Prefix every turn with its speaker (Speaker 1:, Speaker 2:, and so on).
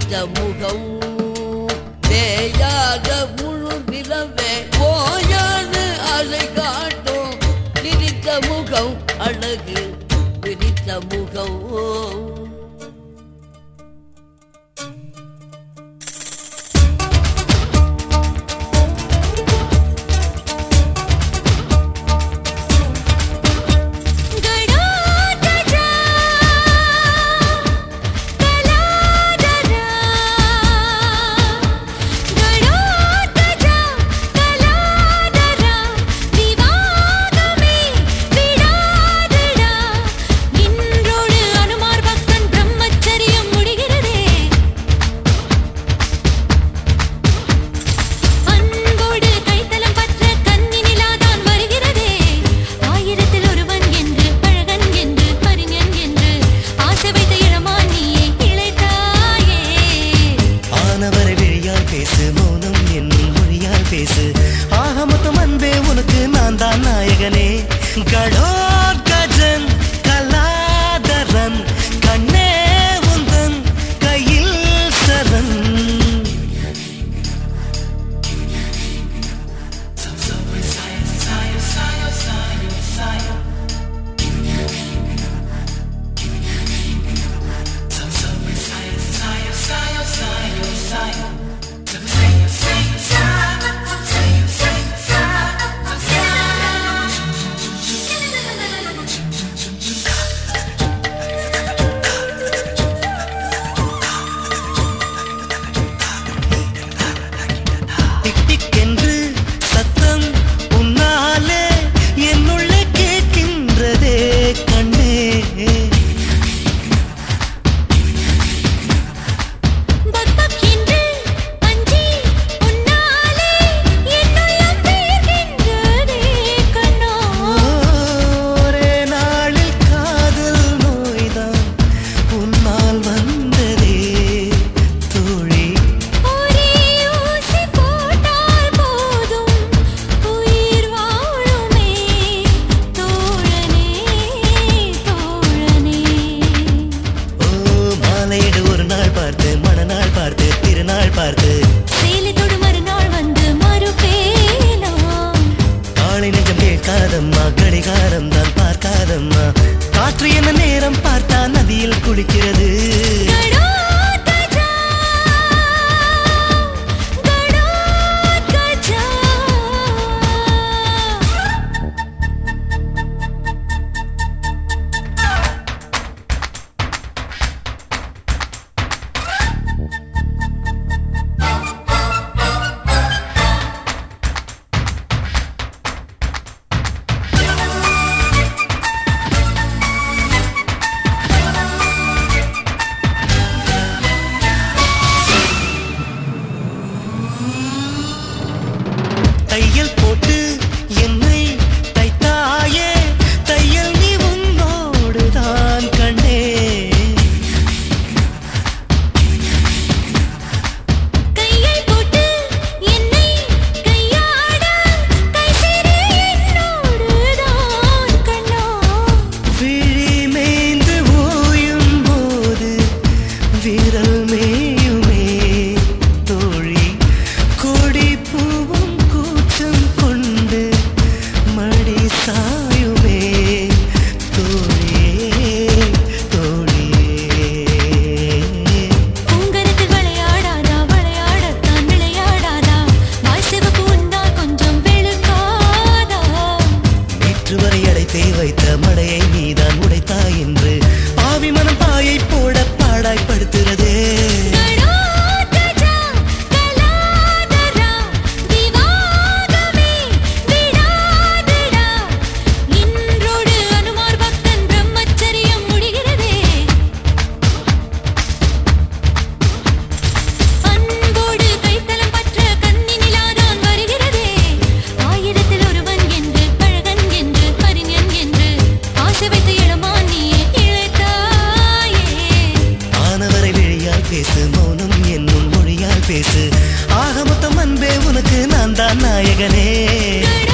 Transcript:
Speaker 1: சிரித்த முகம் பேயாக முழு நிலவே போயாது அலை காட்டும் சிரித்த முகம் அழகு சிரித்த முகம்
Speaker 2: கடோர் கஜன் கலாதரன் கண்ணே உந்தன் கையில் சரண் கடிகாரம் தான் பார்க்காதம்மா காற்று என்ன நேரம் பார்த்தா நதியில் குளிக்கிறது தையல் போட்டு என்னை தைத்தாயே தையல் நீ உன்னோடுதான் கண்ணே
Speaker 3: கையை போட்டு என்னை கையாட கைசிறு என்னோடுதான் கண்ணா
Speaker 2: விழி மேய்ந்து ஓயும் போது விரல் மேயுமே தோழி கொடி பூவும் கொண்டு மடி சாயுமே தோழியே தோழியே
Speaker 3: உங்கருக்கு விளையாடாதா விளையாடத்தான் விளையாடாதா வாய் சிவப்பு உண்டால் கொஞ்சம் வெளுக்காதா
Speaker 2: நேற்று வரை அடைத்தே வைத்த மடையை நீதான் உடைத்தாய் என்று பாவி மனம் பாயை போட பாடாய்படுத்துறதே பேசு மௌனம் என்னும் மொழியால் பேசு ஆக மொத்தம் அன்பே உனக்கு நான் தான் நாயகனே